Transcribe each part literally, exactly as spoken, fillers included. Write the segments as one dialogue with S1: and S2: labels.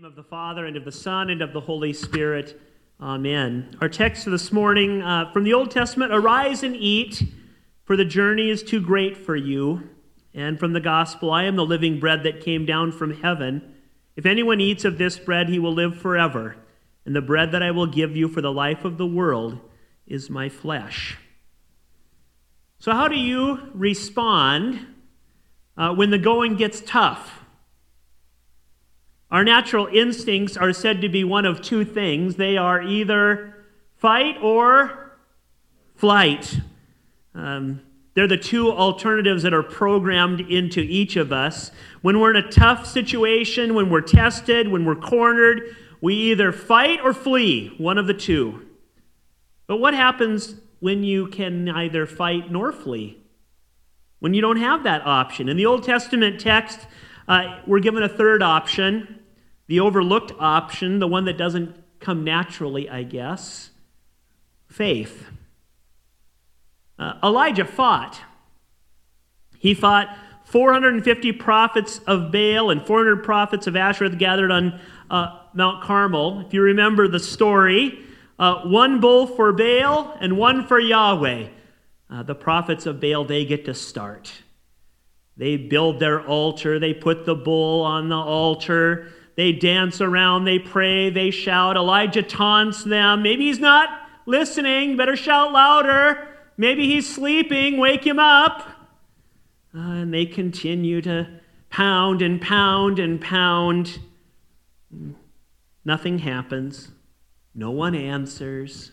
S1: name of the Father, and of the Son, and of the Holy Spirit. Amen. Our text for this morning uh, from the Old Testament, arise and eat, for the journey is too great for you. And from the Gospel, I am the living bread that came down from heaven. If anyone eats of this bread, he will live forever. And the bread that I will give you for the life of the world is my flesh. So how do you respond uh, when the going gets tough? Our natural instincts are said to be one of two things. They are either fight or flight. Um, they're the two alternatives that are programmed into each of us. When we're in a tough situation, when we're tested, when we're cornered, we either fight or flee, one of the two. But what happens when you can neither fight nor flee? When you don't have that option? In the Old Testament text, uh, we're given a third option. The overlooked option, the one that doesn't come naturally, I guess, faith. Uh, Elijah fought. He fought four hundred fifty prophets of Baal and four hundred prophets of Asherah gathered on uh, Mount Carmel. If you remember the story, uh, one bull for Baal and one for Yahweh. Uh, the prophets of Baal, they get to start. They build their altar. They put the bull on the altar. They dance around, they pray, they shout. Elijah taunts them. Maybe he's not listening. Better shout louder. Maybe he's sleeping. Wake him up. Uh, and they continue to pound and pound and pound. Nothing happens. No one answers.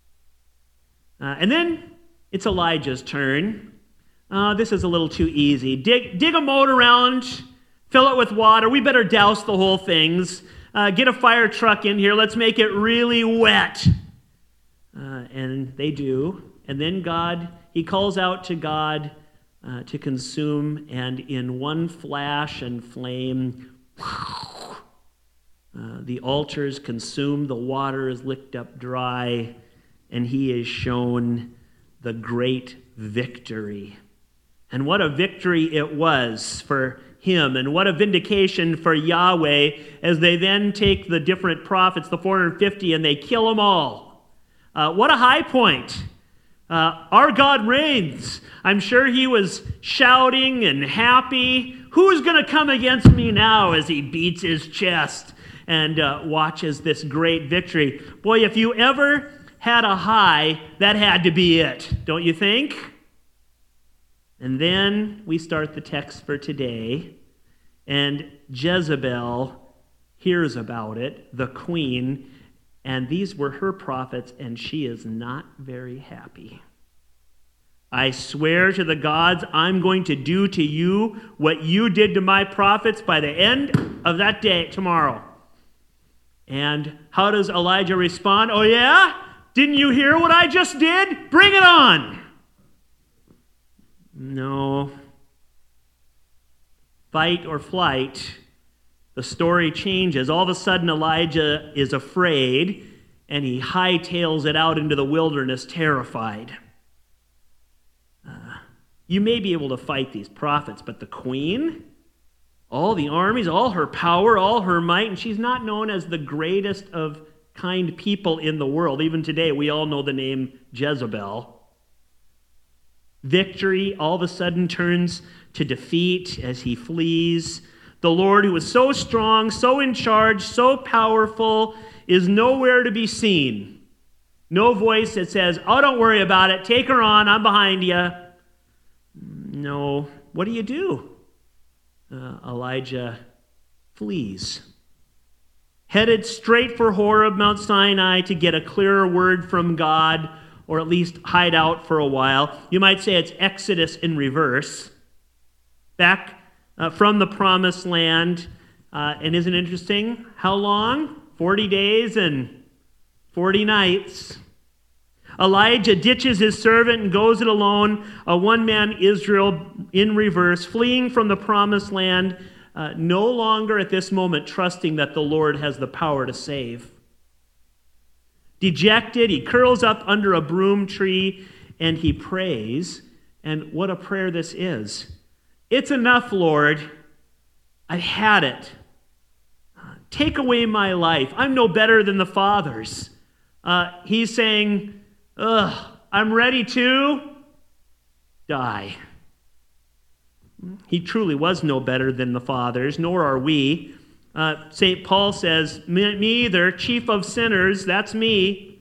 S1: Uh, and then it's Elijah's turn. Uh, this is a little too easy. Dig, dig a moat around. Fill it with water. We better douse the whole things. Uh, get a fire truck in here. Let's make it really wet. Uh, and they do. And then God, he calls out to God uh, to consume. And in one flash and flame, uh, the altar is consumed. The water is licked up dry. And he is shown the great victory. And what a victory it was for him, and what a vindication for Yahweh as they then take the different prophets, the four hundred fifty, and they kill them all. Uh, what a high point. Uh, our God reigns. I'm sure he was shouting and happy. Who's going to come against me now, as he beats his chest and uh, watches this great victory? Boy, if you ever had a high, that had to be it, don't you think? And then we start the text for today, and Jezebel hears about it, the queen, and these were her prophets, and she is not very happy. I swear to the gods, I'm going to do to you what you did to my prophets by the end of that day, tomorrow. And how does Elijah respond? Oh yeah? Didn't you hear what I just did? Bring it on! No. Fight or flight. The story changes. All of a sudden, Elijah is afraid, and he hightails it out into the wilderness, terrified. Uh, you may be able to fight these prophets, but the queen, all the armies, all her power, all her might, and she's not known as the greatest of kind people in the world. Even today, we all know the name Jezebel. Victory all of a sudden turns to defeat as he flees. The Lord, who is so strong, so in charge, so powerful, is nowhere to be seen. No voice that says, oh, don't worry about it. Take her on. I'm behind you. No. What do you do? Uh, Elijah flees. Headed straight for Horeb, Mount Sinai, to get a clearer word from God, or at least hide out for a while. You might say it's Exodus in reverse. Back uh, from the promised land. Uh, and isn't it interesting? How long? forty days and forty nights. Elijah ditches his servant and goes it alone. A one-man Israel in reverse, fleeing from the promised land, uh, no longer at this moment trusting that the Lord has the power to save. Dejected, he curls up under a broom tree and he prays. And what a prayer this is. It's enough, Lord. I've had it. take away my life. I'm no better than the fathers. Uh, he's saying, ugh, I'm ready to die. He truly was no better than the fathers, nor are we. Uh, Saint Paul says, me either, chief of sinners, that's me.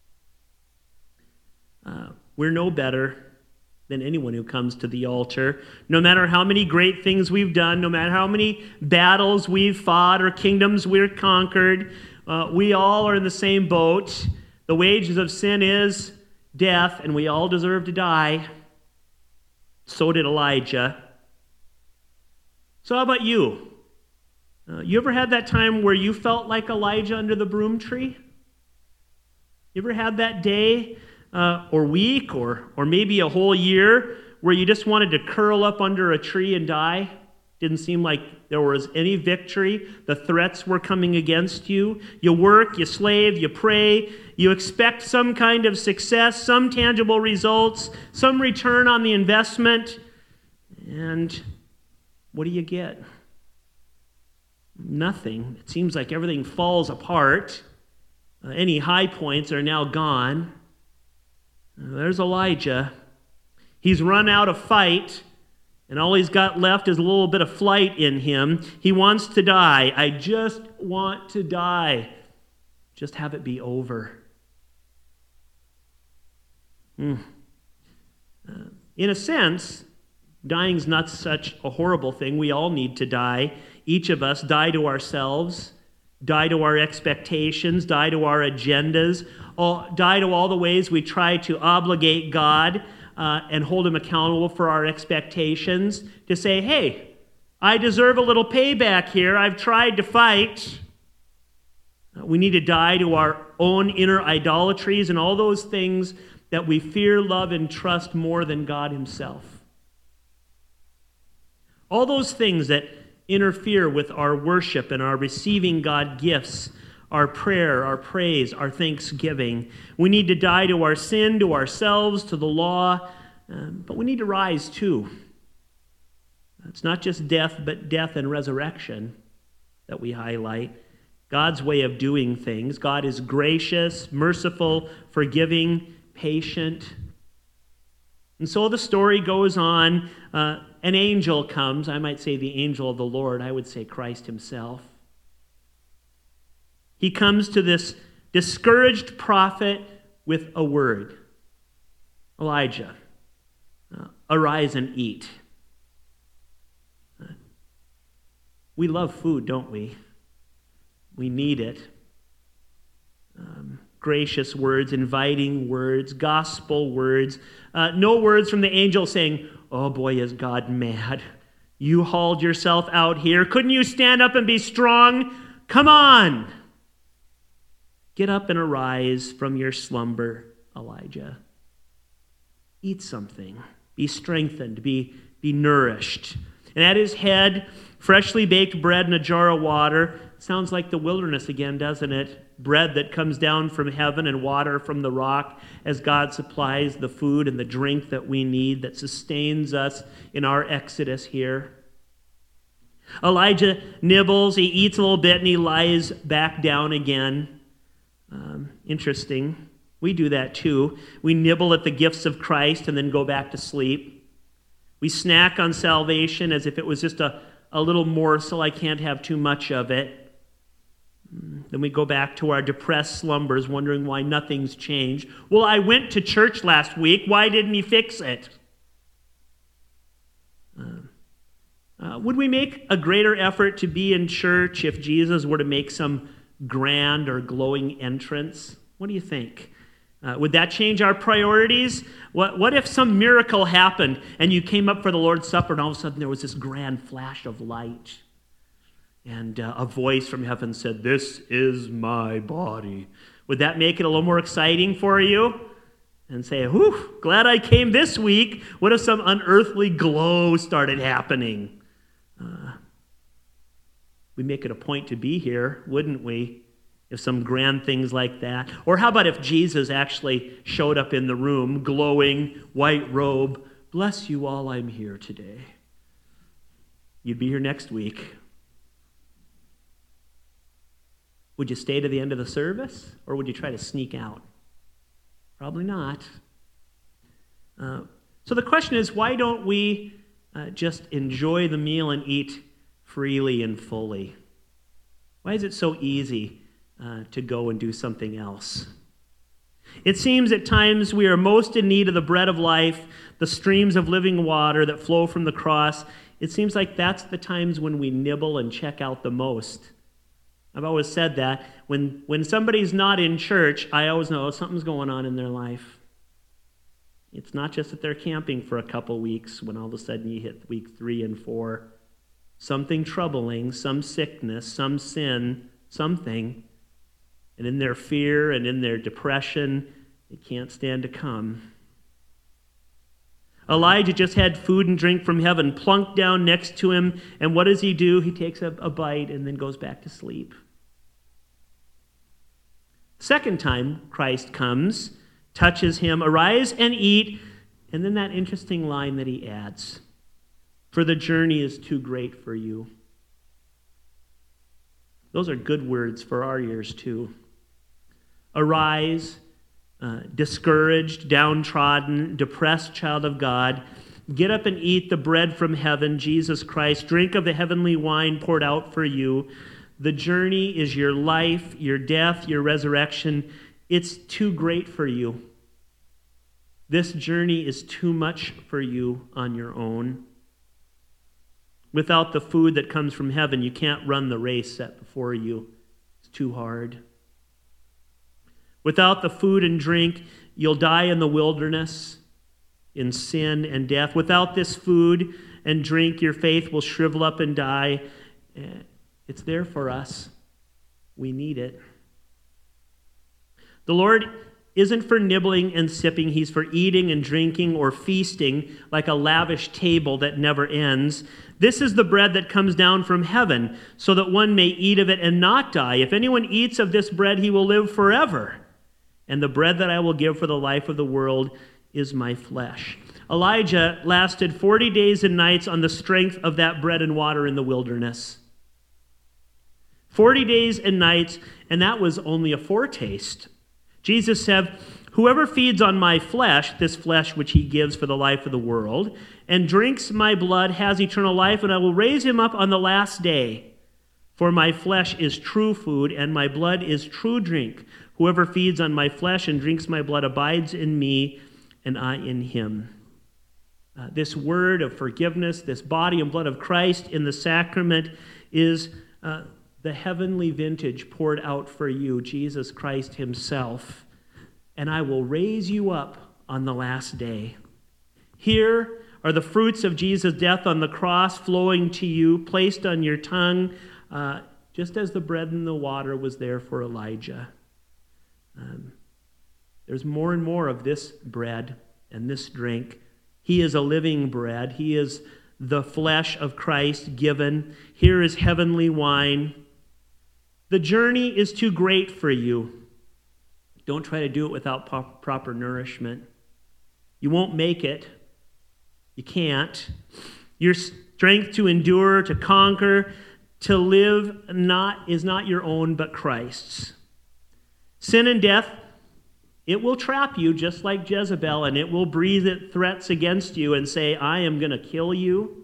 S1: Uh, we're no better than anyone who comes to the altar. No matter how many great things we've done, no matter how many battles we've fought or kingdoms we've conquered, uh, we all are in the same boat. The wages of sin is death, and we all deserve to die. So did Elijah. So how about you? Uh, you ever had that time where you felt like Elijah under the broom tree? You ever had that day uh, or week or, or maybe a whole year where you just wanted to curl up under a tree and die? Didn't seem like there was any victory. The threats were coming against you. You work, you slave, you pray. You expect some kind of success, some tangible results, some return on the investment. And what do you get? Nothing. It seems like everything falls apart. Uh, any high points are now gone. Uh, there's Elijah. He's run out of fight, and all he's got left is a little bit of flight in him. He wants to die. I just want to die. Just have it be over. Mm. Uh, in a sense, dying's not such a horrible thing. We all need to die. Each of us die to ourselves, die to our expectations, die to our agendas, all, die to all the ways we try to obligate God uh, and hold him accountable for our expectations, to say, hey, I deserve a little payback here. I've tried to fight. Uh, we need to die to our own inner idolatries and all those things that we fear, love, and trust more than God himself. All those things that interfere with our worship and our receiving God gifts, our prayer, our praise, our thanksgiving. We need to die to our sin, to ourselves, to the law, um, but we need to rise too. It's not just death, but death and resurrection that we highlight. God's way of doing things. God is gracious, merciful, forgiving, patient. And so the story goes on. Uh, an angel comes. I might say the angel of the Lord. I would say Christ himself. He comes to this discouraged prophet with a word. Elijah, uh, arise and eat. Uh, we love food, don't we? We need it. Um, gracious words, inviting words, gospel words. Uh, no words from the angel saying, oh boy, is God mad. You hauled yourself out here. Couldn't you stand up and be strong? Come on. Get up and arise from your slumber, Elijah. Eat something. Be strengthened. Be, be nourished. And at his head, freshly baked bread and a jar of water. Sounds like the wilderness again, doesn't it? Bread that comes down from heaven and water from the rock as God supplies the food and the drink that we need, that sustains us in our exodus here. Elijah nibbles, he eats a little bit, and he lies back down again. Um, interesting. We do that too. We nibble at the gifts of Christ and then go back to sleep. We snack on salvation as if it was just a, a little morsel. I can't have too much of it. Then we go back to our depressed slumbers, wondering why nothing's changed. Well, I went to church last week. Why didn't he fix it? Uh, uh, would we make a greater effort to be in church if Jesus were to make some grand or glowing entrance? What do you think? Uh, would that change our priorities? What, what if some miracle happened and you came up for the Lord's Supper and all of a sudden there was this grand flash of light? And uh, a voice from heaven said, this is my body. Would that make it a little more exciting for you? And say, whew, glad I came this week. What if some unearthly glow started happening? Uh, we'd make it a point to be here, wouldn't we? If some grand things like that. Or how about if Jesus actually showed up in the room, glowing, white robe. Bless you all, I'm here today. You'd be here next week. Would you stay to the end of the service, or would you try to sneak out? Probably not. Uh, so the question is, why don't we uh, just enjoy the meal and eat freely and fully? Why is it so easy uh, to go and do something else? It seems at times we are most in need of the bread of life, the streams of living water that flow from the cross. It seems like that's the times when we nibble and check out the most. I've always said that. When, when somebody's not in church, I always know something's going on in their life. It's not just that they're camping for a couple weeks when all of a sudden you hit week three and four. Something troubling, some sickness, some sin, something. And in their fear and in their depression, they can't stand to come. Elijah just had food and drink from heaven plunked down next to him. And what does he do? He takes a, a bite and then goes back to sleep. Second time Christ comes, touches him, arise and eat. And then that interesting line that he adds, for the journey is too great for you. Those are good words for our ears too. Arise, uh, discouraged, downtrodden, depressed child of God, get up and eat the bread from heaven, Jesus Christ. Drink of the heavenly wine poured out for you. The journey is your life, your death, your resurrection. It's too great for you. This journey is too much for you on your own. Without the food that comes from heaven, you can't run the race set before you. It's too hard. Without the food and drink, you'll die in the wilderness, in sin and death. Without this food and drink, your faith will shrivel up and die. It's there for us. We need it. The Lord isn't for nibbling and sipping. He's for eating and drinking or feasting like a lavish table that never ends. This is the bread that comes down from heaven, so that one may eat of it and not die. If anyone eats of this bread, he will live forever. And the bread that I will give for the life of the world is my flesh. Elijah lasted forty days and nights on the strength of that bread and water in the wilderness. forty days and nights, and that was only a foretaste. Jesus said, whoever feeds on my flesh, this flesh which he gives for the life of the world, and drinks my blood has eternal life, and I will raise him up on the last day. For my flesh is true food, and my blood is true drink. Whoever feeds on my flesh and drinks my blood abides in me, and I in him. Uh, this word of forgiveness, this body and blood of Christ in the sacrament is uh, the heavenly vintage poured out for you, Jesus Christ himself. And I will raise you up on the last day. Here are the fruits of Jesus' death on the cross flowing to you, placed on your tongue, uh, just as the bread and the water was there for Elijah. Um, there's more and more of this bread and this drink. He is a living bread. He is the flesh of Christ given. Here is heavenly wine. The journey is too great for you. Don't try to do it without proper nourishment. You won't make it. You can't. Your strength to endure, to conquer, to live not is not your own, but Christ's. Sin and death, it will trap you just like Jezebel, and it will breathe its threats against you and say, I am going to kill you.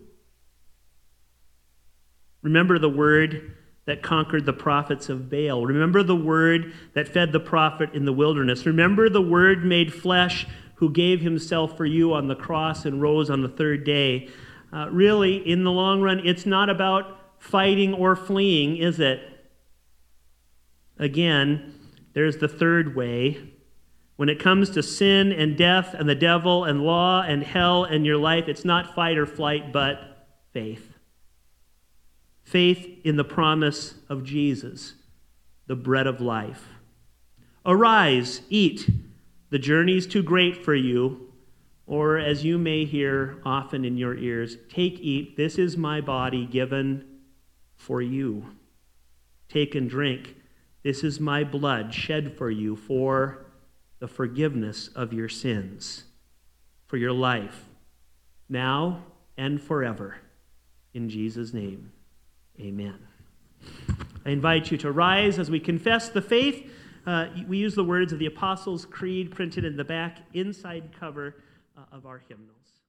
S1: Remember the word that conquered the prophets of Baal. Remember the word that fed the prophet in the wilderness. Remember the word made flesh who gave himself for you on the cross and rose on the third day. Uh, really, in the long run, it's not about fighting or fleeing, is it? Again, there's the third way. When it comes to sin and death and the devil and law and hell and your life, it's not fight or flight, but faith. Faith in the promise of Jesus, the bread of life. Arise, eat. The journey is too great for you. Or as you may hear often in your ears, take, eat. This is my body given for you. Take and drink. This is my blood shed for you for the forgiveness of your sins, for your life, now and forever. In Jesus' name, amen. I invite you to rise as we confess the faith. Uh, we use the words of the Apostles' Creed printed in the back inside cover uh, of our hymnals.